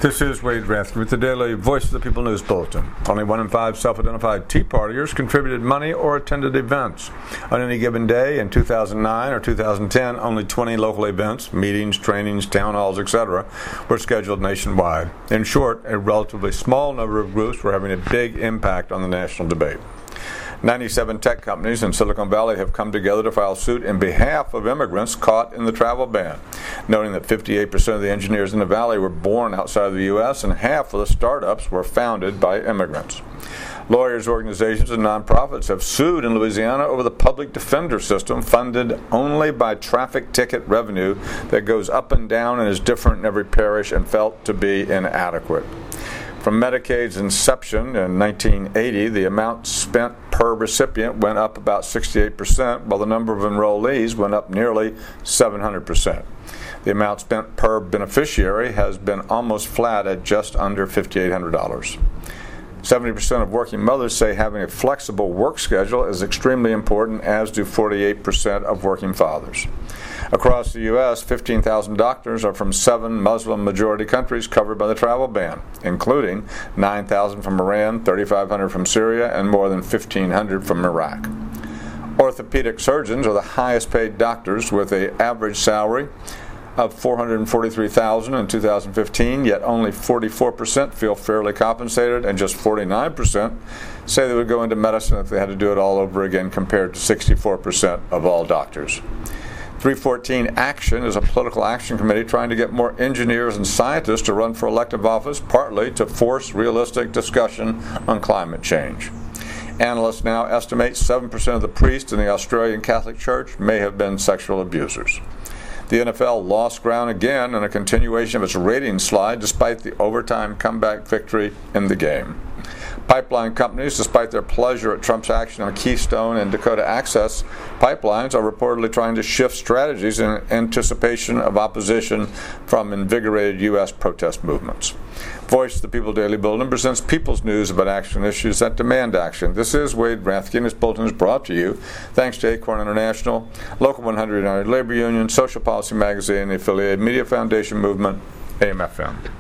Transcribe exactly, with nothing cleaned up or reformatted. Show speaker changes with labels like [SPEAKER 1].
[SPEAKER 1] This is Wade Rathke with the Daily Voice of the People News Bulletin. Only one in five self-identified Tea Partiers contributed money or attended events. On any given day in two thousand nine or two thousand ten, only twenty local events, meetings, trainings, town halls, et cetera, were scheduled nationwide. In short, a relatively small number of groups were having a big impact on the national debate. ninety-seven tech companies in Silicon Valley have come together to file suit in behalf of immigrants caught in the travel ban, noting that fifty-eight percent of the engineers in the valley were born outside of the U S and half of the startups were founded by immigrants. Lawyers, organizations, and nonprofits have sued in Louisiana over the public defender system funded only by traffic ticket revenue that goes up and down and is different in every parish and felt to be inadequate. From Medicaid's inception in nineteen eighty, the amount spent per recipient went up about sixty-eight percent, while the number of enrollees went up nearly seven hundred percent. The amount spent per beneficiary has been almost flat at just under five thousand eight hundred dollars. seventy percent of working mothers say having a flexible work schedule is extremely important, as do forty-eight percent of working fathers. Across the U S, fifteen thousand doctors are from seven Muslim-majority countries covered by the travel ban, including nine thousand from Iran, thirty-five hundred from Syria, and more than fifteen hundred from Iraq. Orthopedic surgeons are the highest-paid doctors, with an average salary of four hundred forty-three thousand dollars in two thousand fifteen, yet only forty-four percent feel fairly compensated, and just forty-nine percent say they would go into medicine if they had to do it all over again, compared to sixty-four percent of all doctors. three fourteen Action is a political action committee trying to get more engineers and scientists to run for elective office, partly to force realistic discussion on climate change. Analysts now estimate seven percent of the priests in the Australian Catholic Church may have been sexual abusers. The N F L lost ground again in a continuation of its ratings slide despite the overtime comeback victory in the game. Pipeline companies, despite their pleasure at Trump's action on Keystone and Dakota Access pipelines, are reportedly trying to shift strategies in anticipation of opposition from invigorated U S protest movements. Voice of the People Daily Bulletin presents people's news about action issues that demand action. This is Wade Rathke, and this bulletin is brought to you thanks to Acorn International, Local one hundred United Labor Union, Social Policy Magazine, the affiliated Media Foundation Movement, A M F M.